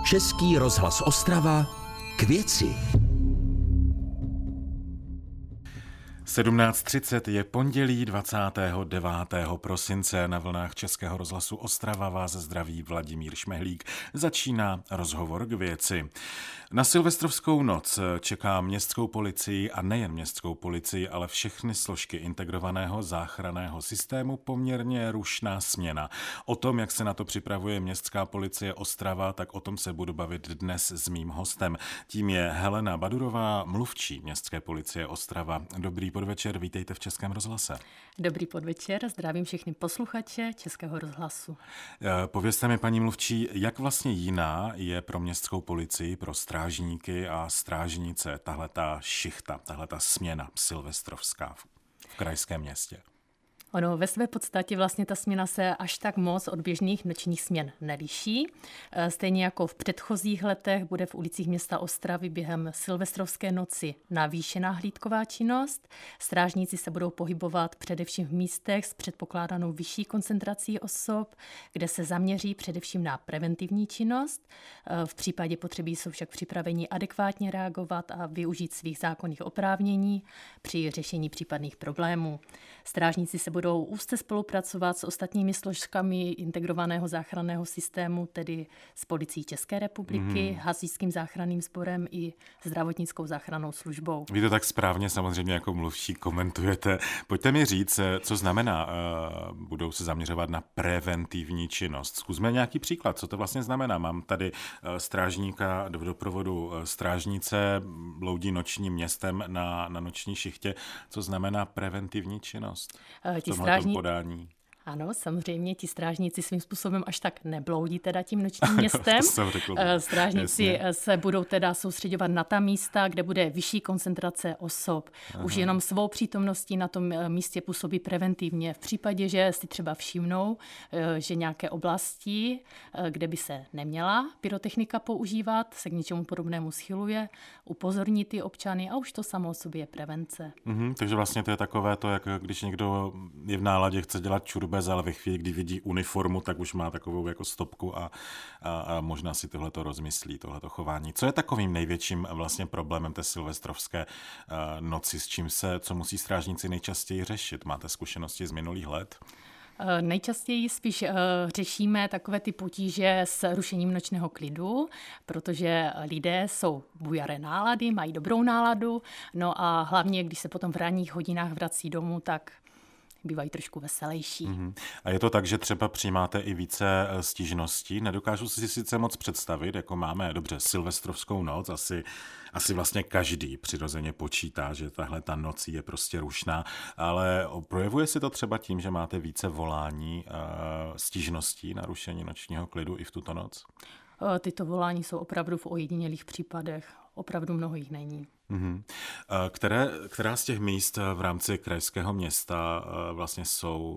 Český rozhlas Ostrava k věci. 17:30 je pondělí 29. prosince. Na vlnách Českého rozhlasu Ostrava vás zdraví Vladimír Šmehlík. Začíná rozhovor k věci. Na silvestrovskou noc čeká městskou policii a nejen městskou policii, ale všechny složky integrovaného záchranného systému poměrně rušná směna. O tom, jak se na to připravuje městská policie Ostrava, tak o tom se budu bavit dnes s mým hostem. Tím je Helena Badurová, mluvčí městské policie Ostrava. Dobrý podvečer, vítejte v Českém rozhlase. Dobrý podvečer, zdravím všechny posluchače Českého rozhlasu. Povězte mi, paní mluvčí, jak vlastně jiná je pro městskou policii, pro strážníky a strážnice tahleta šichta, tahleta směna silvestrovská v krajském městě? Ono ve své podstatě vlastně ta směna se až tak moc od běžných nočních směn neliší. Stejně jako v předchozích letech bude v ulicích města Ostravy během silvestrovské noci navýšená hlídková činnost. Strážníci se budou pohybovat především v místech s předpokládanou vyšší koncentrací osob, kde se zaměří především na preventivní činnost. V případě potřeby jsou však připraveni adekvátně reagovat a využít svých zákonných oprávnění při řešení případných problémů. Strážníci se budou úzce spolupracovat s ostatními složkami integrovaného záchranného systému, tedy s policií České republiky, hasičským záchranným sborem i zdravotnickou záchrannou službou. Vy to tak správně samozřejmě jako mluvčí komentujete. Pojďte mi říct, co znamená, budou se zaměřovat na preventivní činnost. Zkusme nějaký příklad, co to vlastně znamená. Mám tady strážníka v doprovodu strážnice, bloudí nočním městem na noční šichtě. Co znamená preventivní činnost? Podání. Ano, samozřejmě, ti strážníci svým způsobem až tak nebloudí teda tím nočním městem. Strážníci se budou teda soustředovat na ta místa, kde bude vyšší koncentrace osob. Aha. Už jenom svou přítomností na tom místě působí preventivně. V případě, že si třeba všimnou, že nějaké oblasti, kde by se neměla pyrotechnika používat, se k něčemu podobnému schyluje, upozorní ty občany a už to samo o sobě je prevence. Takže vlastně to je takové to, jak když někdo je v náladě, chce dělat čurbe, ale ve chvíli, kdy vidí uniformu, tak už má takovou jako stopku a možná si tohleto rozmyslí, tohleto chování. Co je takovým největším vlastně problémem té silvestrovské noci, co musí strážníci nejčastěji řešit? Máte zkušenosti z minulých let? Nejčastěji spíš řešíme takové ty potíže s rušením nočního klidu, protože lidé jsou bujaré nálady, mají dobrou náladu, no a hlavně, když se potom v ranních hodinách vrací domů, tak bývají trošku veselější. A je to tak, že třeba přijímáte i více stížností? Nedokážu si sice moc představit, jako máme dobře silvestrovskou noc, asi vlastně každý přirozeně počítá, že tahle ta noc je prostě rušná, ale projevuje si to třeba tím, že máte více volání stížností na rušení nočního klidu i v tuto noc? Tyto volání jsou opravdu v ojedinělých případech. Opravdu mnoho jich není. Která z těch míst v rámci krajského města vlastně jsou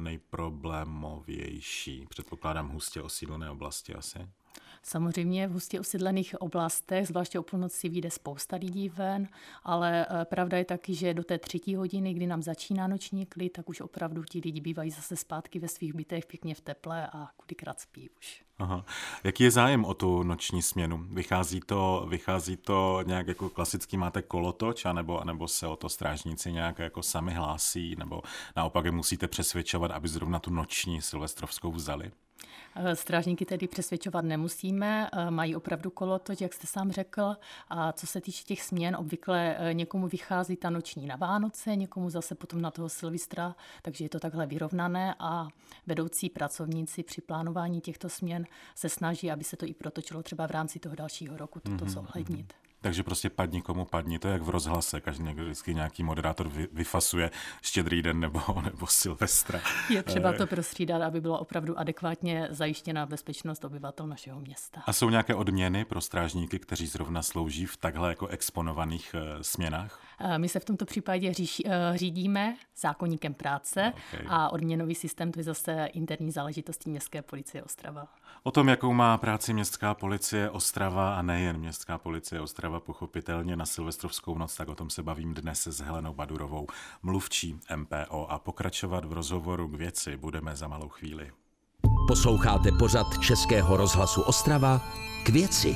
nejproblémovější? Předpokládám hustě osídlené oblasti asi? Samozřejmě v hustě osídlených oblastech, zvláště o půlnoci, vyjde spousta lidí ven, ale pravda je taky, že do té 3. hodiny, kdy nám začíná noční klid, tak už opravdu ti lidi bývají zase zpátky ve svých bytech pěkně v teple a kudykrát spí už. Aha. Jaký je zájem o tu noční směnu? Vychází to nějak jako klasicky, máte kolotoč, anebo se o to strážníci nějak jako sami hlásí, nebo naopak je musíte přesvědčovat, aby zrovna tu noční silvestrovskou vzali? Strážníky tedy přesvědčovat nemusíme, mají opravdu kolotoč, jak jste sám řekl. A co se týče těch směn, obvykle někomu vychází ta noční na Vánoce, někomu zase potom na toho Silvestra, takže je to takhle vyrovnané a vedoucí pracovníci při plánování těchto směn se snaží, aby se to i protočilo třeba v rámci toho dalšího roku toto zohlednit. Takže prostě padni komu padni, to je jak v rozhlase, vždycky nějaký moderátor vyfasuje Štědrý den nebo Silvestra. Je třeba to prostřídat, aby byla opravdu adekvátně zajištěna bezpečnost obyvatel našeho města. A jsou nějaké odměny pro strážníky, kteří zrovna slouží v takhle jako exponovaných směnách? My se v tomto případě řídíme zákoníkem práce a odměnový systém, to je zase interní záležitostí Městské policie Ostrava. O tom, jakou má práci Městská policie Ostrava a nejen Městská policie Ostrava pochopitelně na silvestrovskou noc, tak o tom se bavím dnes s Helenou Badurovou, mluvčí MPO, a pokračovat v rozhovoru k věci budeme za malou chvíli. Posloucháte pořad Českého rozhlasu Ostrava K věci.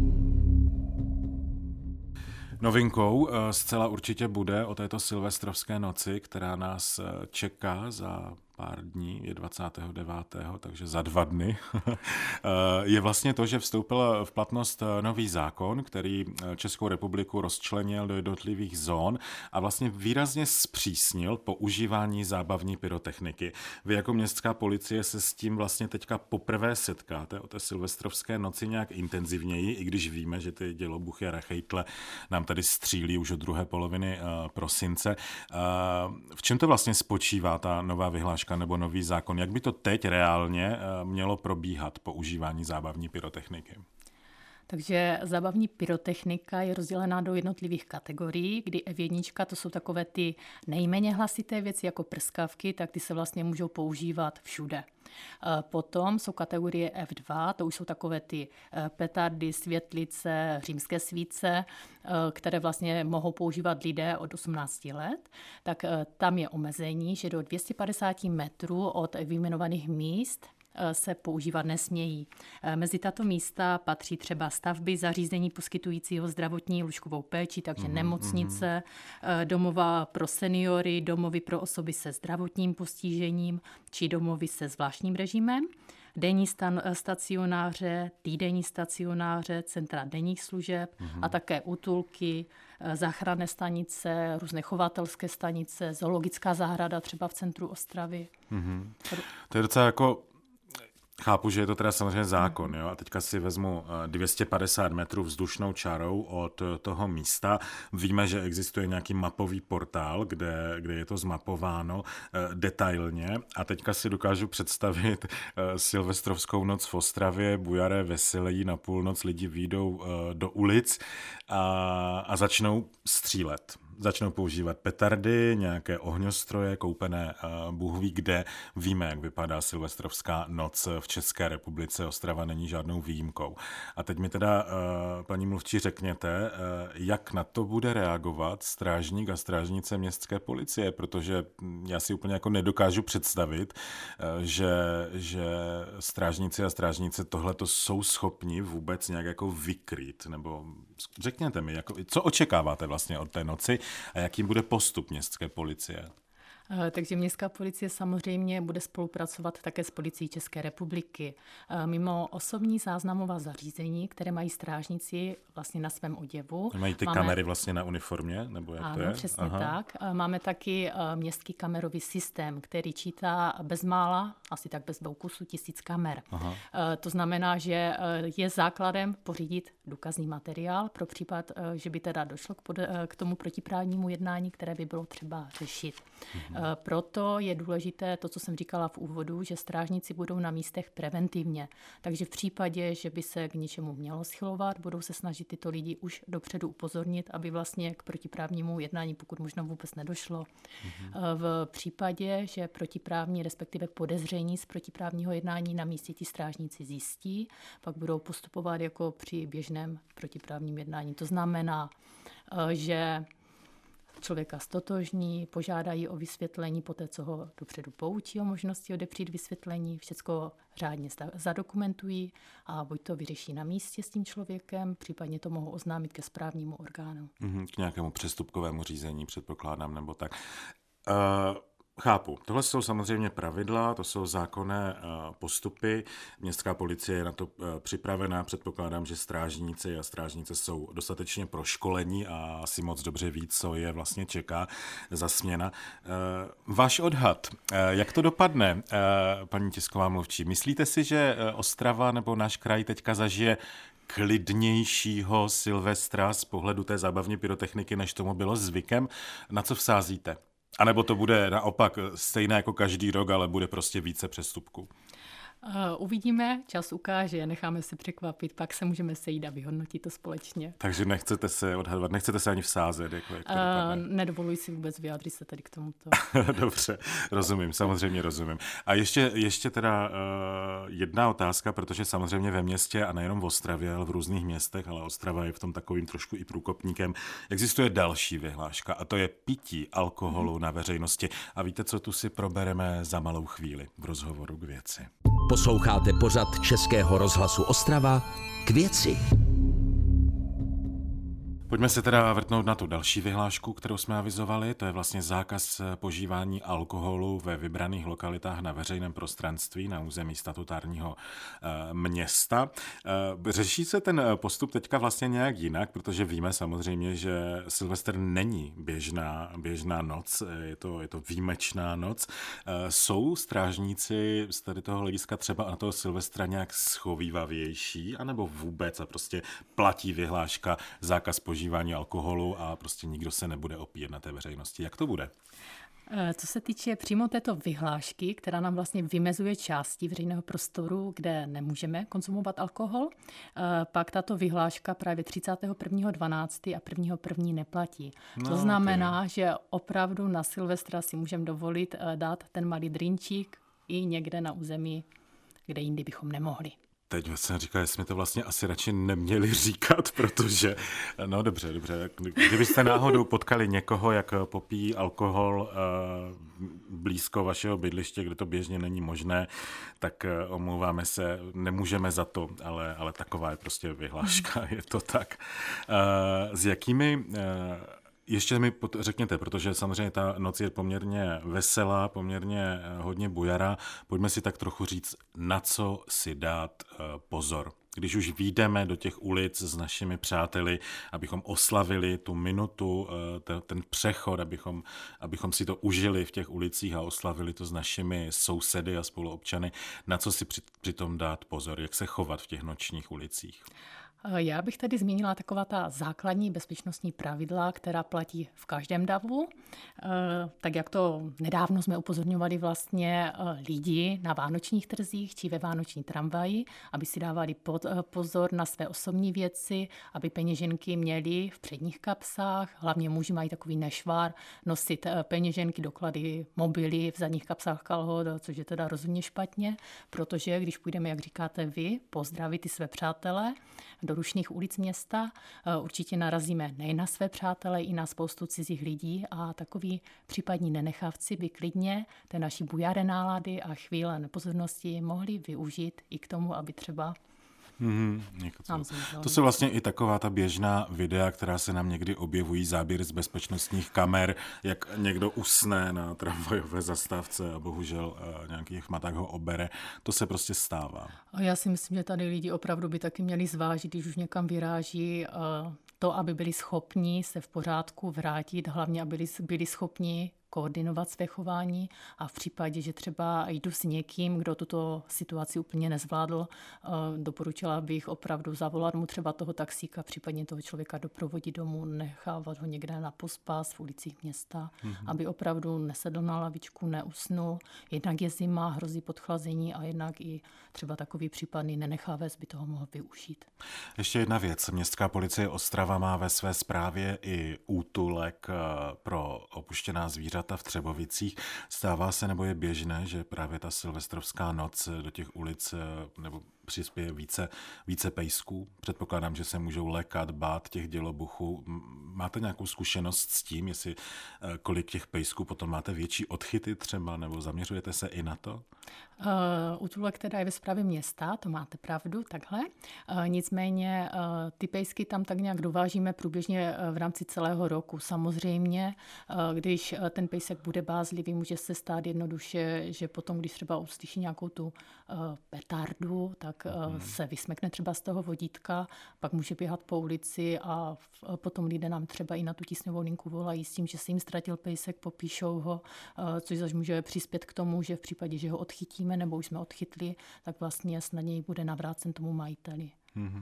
Novinkou zcela určitě bude o této silvestrovské noci, která nás čeká za pár dní, je 29., takže za 2 dny, je vlastně to, že vstoupil v platnost nový zákon, který Českou republiku rozčlenil do jednotlivých zón a vlastně výrazně zpřísnil používání zábavní pyrotechniky. Vy jako městská policie se s tím vlastně teďka poprvé setkáte o té silvestrovské noci nějak intenzivněji, i když víme, že ty dělobuchy a rachejtle nám tady střílí už od druhé poloviny prosince. V čem to vlastně spočívá ta nová vyhláška nebo nový zákon? Jak by to teď reálně mělo probíhat používání zábavní pyrotechniky? Takže zábavní pyrotechnika je rozdělená do jednotlivých kategorií, kdy F1 to jsou takové ty nejméně hlasité věci jako prskavky, tak ty se vlastně můžou používat všude. Potom jsou kategorie F2, to už jsou takové ty petardy, světlice, římské svíce, které vlastně mohou používat lidé od 18 let. Tak tam je omezení, že do 250 metrů od vyjmenovaných míst se používat nesmějí. Mezi tato místa patří třeba stavby, zařízení poskytujícího zdravotní lůžkovou péči, takže nemocnice, domova pro seniory, domovy pro osoby se zdravotním postižením či domovy se zvláštním režimem, denní stacionáře, týdenní stacionáře, centra denních služeb a také útulky, záchranné stanice, různé chovatelské stanice, zoologická zahrada třeba v centru Ostravy. To je docela jako... Chápu, že je to teda samozřejmě zákon, jo? A teďka si vezmu 250 metrů vzdušnou čarou od toho místa. Víme, že existuje nějaký mapový portál, kde je to zmapováno detailně a teďka si dokážu představit silvestrovskou noc v Ostravě, bujaré veselí, na půlnoc lidi vyjdou do ulic a začnou střílet. Začnou používat petardy, nějaké ohňostroje, koupené Bůh ví kde. Víme, jak vypadá silvestrovská noc v České republice. Ostrava není žádnou výjimkou. A teď mi teda, paní mluvčí, řekněte, jak na to bude reagovat strážník a strážnice městské policie, protože já si úplně jako nedokážu představit, že strážníci a strážnice tohleto jsou schopni vůbec nějak jako vykrýt. Nebo řekněte mi, co očekáváte vlastně od té noci a jakým bude postup městské policie? Takže městská policie samozřejmě bude spolupracovat také s policií České republiky. Mimo osobní záznamová zařízení, které mají strážníci vlastně na svém oděvu. Mají ty kamery vlastně na uniformě? Nebo jak to je? Ano, přesně tak. Máme taky městský kamerový systém, který čítá bezmála, asi tak bez doukusu, 1000 kamer. To znamená, že je základem pořídit důkazní materiál pro případ, že by teda došlo k tomu protiprávnímu jednání, které by bylo třeba řešit. Proto je důležité to, co jsem říkala v úvodu, že strážníci budou na místech preventivně. Takže v případě, že by se k něčemu mělo schylovat, budou se snažit tyto lidi už dopředu upozornit, aby vlastně k protiprávnímu jednání pokud možno vůbec nedošlo. V případě, že protiprávní, respektive podezření z protiprávního jednání na místě ti strážníci zjistí, pak budou postupovat jako při běžném protiprávním jednání. To znamená, že člověka stotožní, požádají o vysvětlení, poté co ho dopředu poučí o možnosti odepřít vysvětlení, všecko řádně zadokumentují a buď to vyřeší na místě s tím člověkem, případně to mohou oznámit ke správnímu orgánu. K nějakému přestupkovému řízení, předpokládám, nebo tak. Chápu. Tohle jsou samozřejmě pravidla, to jsou zákonné postupy. Městská policie je na to připravená. Předpokládám, že strážníci a strážnice jsou dostatečně proškolení a asi moc dobře ví, co je vlastně čeká za směna. Váš odhad, jak to dopadne, paní tisková mluvčí? Myslíte si, že Ostrava nebo náš kraj teďka zažije klidnějšího Silvestra z pohledu té zábavní pyrotechniky, než tomu bylo zvykem? Na co vsázíte? A nebo to bude naopak stejné jako každý rok, ale bude prostě více přestupků? Uvidíme, čas ukáže, necháme se překvapit, pak se můžeme sejít a vyhodnotit to společně. Takže nechcete se odhadovat, nechcete se ani vsázet? Jak to dopadne? Nedovoluji si vůbec vyjádřit se tady k tomuto. Dobře, rozumím, samozřejmě rozumím. A ještě teda jedna otázka, protože samozřejmě ve městě, a nejenom v Ostravě, ale v různých městech, ale Ostrava je v tom takovým trošku i průkopníkem, existuje další vyhláška a to je pití alkoholu na veřejnosti. A víte, co tu si probereme za malou chvíli v rozhovoru K věci. Posloucháte pořad Českého rozhlasu Ostrava K věci. Pojďme se teda vrtnout na tu další vyhlášku, kterou jsme avizovali. To je vlastně zákaz požívání alkoholu ve vybraných lokalitách na veřejném prostranství na území statutárního města. Řeší se ten postup teďka vlastně nějak jinak, protože víme samozřejmě, že Silvestr není běžná noc, je to výjimečná noc. Jsou strážníci z tady toho hlediska třeba na toho Silvestra nějak schovývavější, anebo vůbec a prostě platí vyhláška zákaz požívání alkoholu a prostě nikdo se nebude opíjet na té veřejnosti. Jak to bude? Co se týče přímo této vyhlášky, která nám vlastně vymezuje části veřejného prostoru, kde nemůžeme konzumovat alkohol, pak tato vyhláška právě 31.12. a 1.1. neplatí. To znamená, že opravdu na Silvestra si můžeme dovolit dát ten malý drinčík i někde na území, kde jindy bychom nemohli. Teď jsem říkal, jestli mi to vlastně asi radši neměli říkat, protože, no dobře, kdybyste náhodou potkali někoho, jak popíjí alkohol blízko vašeho bydliště, kde to běžně není možné, tak omlouváme se, nemůžeme za to, ale taková je prostě vyhláška, je to tak. S jakými... Ještě mi řekněte, protože samozřejmě ta noc je poměrně veselá, poměrně hodně bujara. Pojďme si tak trochu říct, na co si dát pozor. Když už vyjdeme do těch ulic s našimi přáteli, abychom oslavili tu minutu, ten přechod, abychom si to užili v těch ulicích a oslavili to s našimi sousedy a spoluobčany, na co si přitom dát pozor, jak se chovat v těch nočních ulicích. Já bych tady zmínila taková ta základní bezpečnostní pravidla, která platí v každém davu. Tak jak to nedávno jsme upozorňovali vlastně lidi na vánočních trzích či ve vánoční tramvaji, aby si dávali pozor na své osobní věci, aby peněženky měli v předních kapsách. Hlavně muži mají takový nešvar nosit peněženky, doklady, mobily v zadních kapsách kalhot, což je teda rozhodně špatně, protože když půjdeme, jak říkáte vy, pozdravit ty své přátele do rušných ulic města, určitě narazíme nejen na své přátele, i na spoustu cizích lidí a takový případní nenechávci by klidně té naší bujaré nálady a chvíle nepozornosti mohli využít i k tomu, aby třeba to jsou vlastně i taková ta běžná videa, která se nám někdy objevují, záběry z bezpečnostních kamer, jak někdo usne na tramvajové zastávce a bohužel nějaký chmaták ho obere. To se prostě stává. A já si myslím, že tady lidi opravdu by taky měli zvážit, když už někam vyráží, to, aby byli schopni se v pořádku vrátit, hlavně aby byli schopni koordinovat své chování a v případě, že třeba jdu s někým, kdo tuto situaci úplně nezvládl, doporučila bych opravdu zavolat mu třeba toho taxíka, případně toho člověka doprovodit domů, nechávat ho někde na pospas v ulicích města, aby opravdu nesedl na lavičku, neusnul. Jednak je zima, hrozí podchlazení a jednak i třeba takový případný nenechávec by toho mohl využít. Ještě jedna věc. Městská policie Ostrava má ve své správě i útulek pro opuštěná zvířata v Třebovicích. Stává se nebo je běžné, že právě ta silvestrovská noc do těch ulic nebo přispěje více pejsků? Předpokládám, že se můžou lékat, bát těch dělobuchů. Máte nějakou zkušenost s tím, jestli kolik těch pejsků potom máte větší odchyty třeba, nebo zaměřujete se i na to? Útulek teda je ve správě města, to máte pravdu, takhle. Nicméně ty pejsky tam tak nějak dovážíme průběžně v rámci celého roku. Samozřejmě, když ten pejsek bude bázlivý, může se stát jednoduše, že potom, když třeba uslyší nějakou tu petardu, tak se vysmekne třeba z toho vodítka, pak může běhat po ulici a potom lidé nám třeba i na tu tísňovou linku volají s tím, že se jim ztratil pejsek, popíšou ho, což zase může přispět k tomu, že v případě, že ho odchytíme nebo už jsme odchytli, tak vlastně snadněji bude navrácen tomu majiteli.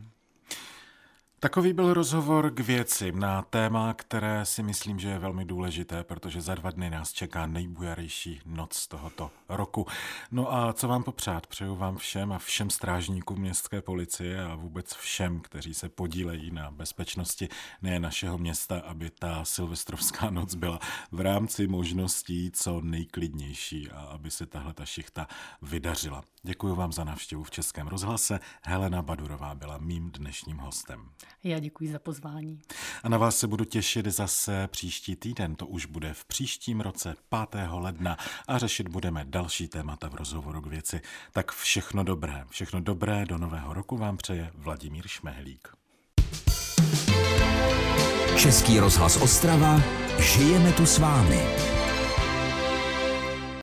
Takový byl rozhovor k věci na téma, které si myslím, že je velmi důležité, protože za 2 dny nás čeká nejbujarejší noc tohoto roku. No a co vám popřát? Přeju vám všem a všem strážníkům městské policie a vůbec všem, kteří se podílejí na bezpečnosti nejen našeho města, aby ta silvestrovská noc byla v rámci možností co nejklidnější a aby se tahle ta šichta vydařila. Děkuji vám za návštěvu v Českém rozhlase. Helena Badurová byla mým dnešním hostem. Já děkuji za pozvání. A na vás se budu těšit zase příští týden, to už bude v příštím roce 5. ledna a řešit budeme další témata v Rozhovoru k věci. Tak všechno dobré do nového roku vám přeje Vladimír Šmehlík. Český rozhlas Ostrava, žijeme tu s vámi.